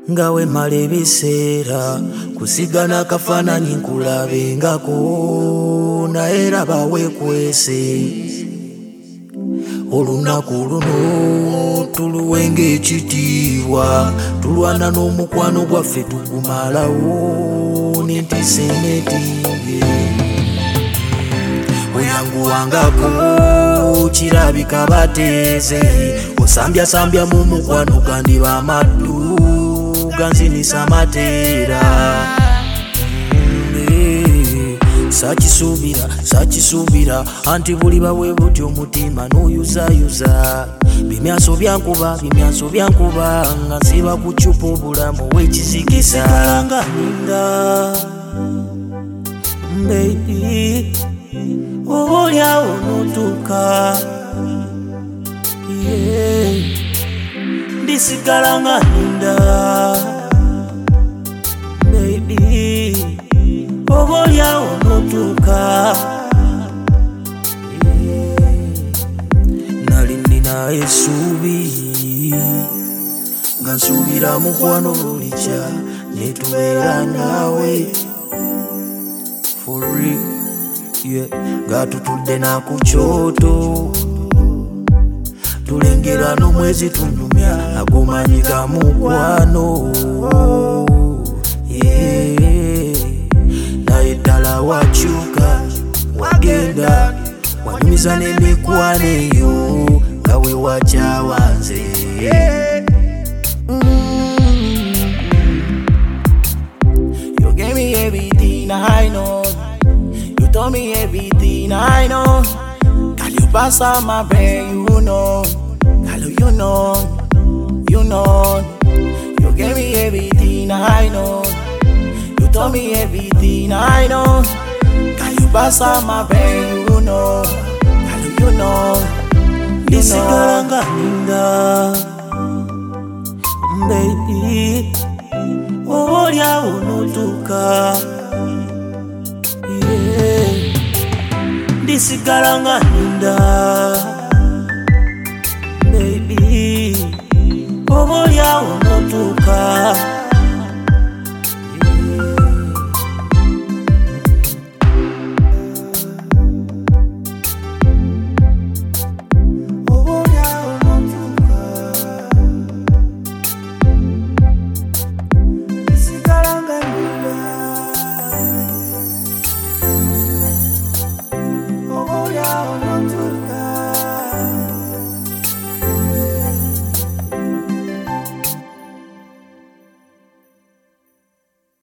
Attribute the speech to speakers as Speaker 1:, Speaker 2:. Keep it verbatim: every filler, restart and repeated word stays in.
Speaker 1: ngawe male biseera kusigana kafananyi nkulabengako naye laba wekwese olunaku luno tuluwenga ekitiibwa tulwana n'omukwano gwaffe tugumalawo n'entise n'etinge oyanguwangako kirabika bateeze osambya-sambya mu mukwano kandi bamaddu ganzinisa mateera sakisuubira sakisuubira anti buli bawe butyo omutima n'oyuzayuza bimyaso byankuba bimyaso byankuba nga nsiba ku cupa obulamu w'ekizikiza nga ninda baby olyawo n'otuuka ndisigala nga ninda baby olyawo n'otuuka nali nina essuubi nga nsuubira mukwano bulijja netubeera naawe for real, yeah. Nga tutudde na ku kyoto tulengera n'omwezi tunyumya agumanyiga mukwano yeah. Naye ddala wakyuka wagenda wanyumiza n'emikwano eyo nga we wakyawanze
Speaker 2: You gave me everything I know. You told me everything I know. Girl, you pass on my brain, you know. Girl, you know, you know. You gave me everything I know. You told me everything I know. Girl, you pass on my brain, you know. Girl, you know, you
Speaker 1: ndisigala
Speaker 2: know.
Speaker 1: nga ninda baby olyawo n'otuuka yeah. Ndisigala nga ninda baby olyawo n'otuuka